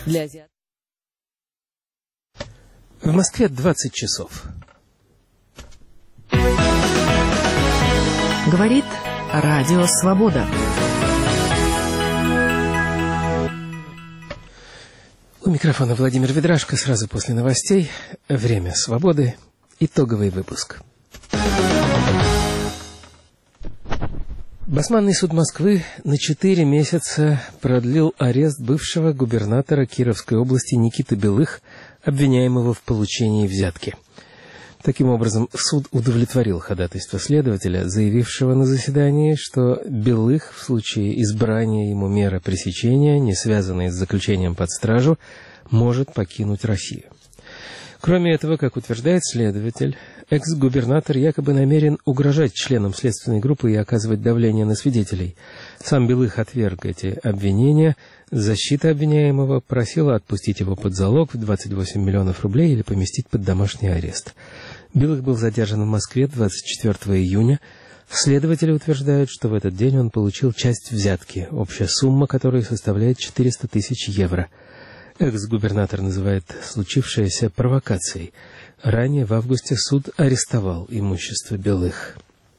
Для азиатов. В Москве 20 часов. Говорит Радио Свобода. У микрофона Владимир Ведрашко. Сразу после новостей. Время свободы. Итоговый выпуск. Басманный суд Москвы на 4 месяца продлил арест бывшего губернатора Кировской области Никиты Белых, обвиняемого в получении взятки. Таким образом, суд удовлетворил ходатайство следователя, заявившего на заседании, что Белых в случае избрания ему меры пресечения, не связанной с заключением под стражу, может покинуть Россию. Кроме этого, как утверждает следователь, экс-губернатор якобы намерен угрожать членам следственной группы и оказывать давление на свидетелей. Сам Белых отверг эти обвинения. Защита обвиняемого просила отпустить его под залог в 28 миллионов рублей или поместить под домашний арест. Белых был задержан в Москве 24 июня. Следователи утверждают, что в этот день он получил часть взятки, общая сумма которой составляет 400 тысяч евро. Экс-губернатор называет случившееся провокацией. Ранее в августе суд арестовал имущество Белых.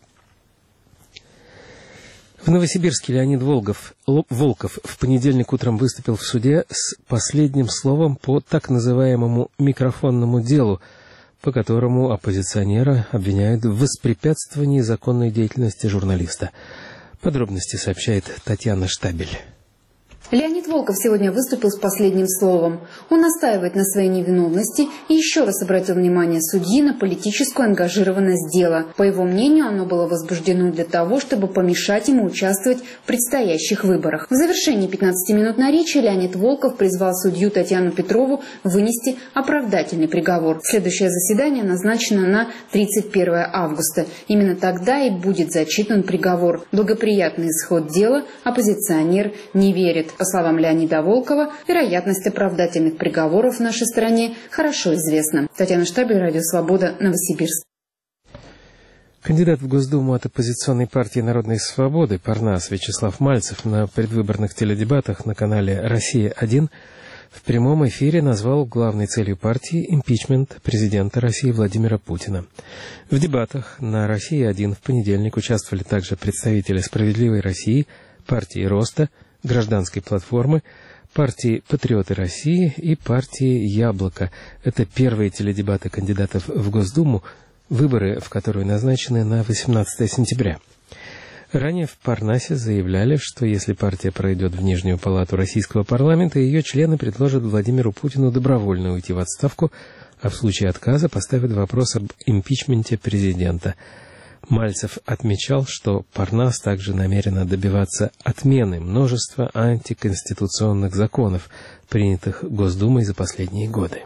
В Новосибирске Леонид Волков в понедельник утром выступил в суде с последним словом по так называемому микрофонному делу, по которому оппозиционера обвиняют в воспрепятствовании законной деятельности журналиста. Подробности сообщает Татьяна Штабель. Леонид Волков сегодня выступил с последним словом. Он настаивает на своей невиновности и еще раз обратил внимание судьи на политическую ангажированность дела. По его мнению, оно было возбуждено для того, чтобы помешать ему участвовать в предстоящих выборах. В завершении 15-минутной речи Леонид Волков призвал судью Татьяну Петрову вынести оправдательный приговор. Следующее заседание назначено на 31 августа. Именно тогда и будет зачитан приговор. Благоприятный исход дела оппозиционер не верит. По словам Леонида Волкова, вероятность оправдательных приговоров в нашей стране хорошо известна. Татьяна Штабель, Радио Свобода, Новосибирск. Кандидат в Госдуму от оппозиционной партии «Народной свободы» Парнас Вячеслав Мальцев на предвыборных теледебатах на канале «Россия-1» в прямом эфире назвал главной целью партии импичмент президента России Владимира Путина. В дебатах на «Россия-1» в понедельник участвовали также представители «Справедливой России», партии «Роста», Гражданской платформы, партии «Патриоты России» и партии «Яблоко». Это первые теледебаты кандидатов в Госдуму, выборы в которые назначены на 18 сентября. Ранее в Парнасе заявляли, что если партия пройдет в Нижнюю палату российского парламента, ее члены предложат Владимиру Путину добровольно уйти в отставку, а в случае отказа поставят вопрос об импичменте президента. Мальцев отмечал, что Парнас также намерена добиваться отмены множества антиконституционных законов, принятых Госдумой за последние годы.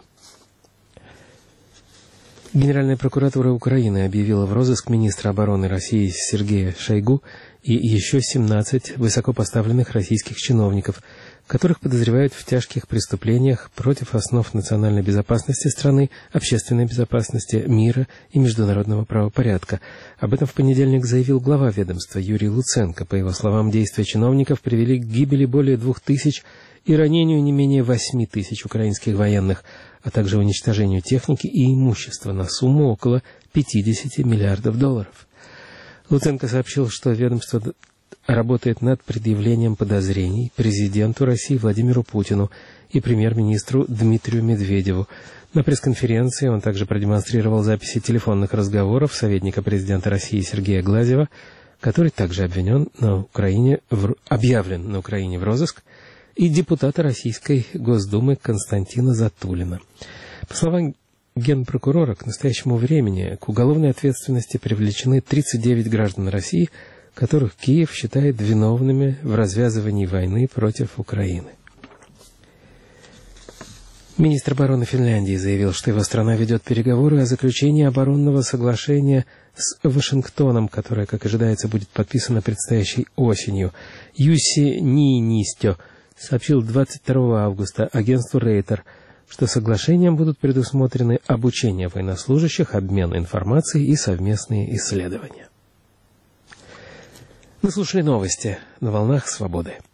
Генеральная прокуратура Украины объявила в розыск министра обороны России Сергея Шойгу и еще 17 высокопоставленных российских чиновников, которых подозревают в тяжких преступлениях против основ национальной безопасности страны, общественной безопасности, мира и международного правопорядка. Об этом в понедельник заявил глава ведомства Юрий Луценко. По его словам, действия чиновников привели к гибели более 2000 и ранению не менее 8000 украинских военных, а также уничтожению техники и имущества на сумму около 50 миллиардов долларов. Луценко сообщил, что ведомство работает над предъявлением подозрений президенту России Владимиру Путину и премьер-министру Дмитрию Медведеву. На пресс-конференции он также продемонстрировал записи телефонных разговоров советника президента России Сергея Глазьева, который также обвинен объявлен на Украине в розыск, и депутата Российской Госдумы Константина Затулина. По словам генпрокурора, к настоящему времени к уголовной ответственности привлечены 39 граждан России, которых Киев считает виновными в развязывании войны против Украины. Министр обороны Финляндии заявил, что его страна ведет переговоры о заключении оборонного соглашения с Вашингтоном, которое, как ожидается, будет подписано предстоящей осенью. Юсси Ниинистё сообщил 22 августа агентству Рейтер, что соглашением будут предусмотрены обучение военнослужащих, обмен информацией и совместные исследования. Вы слушали новости на волнах Свободы.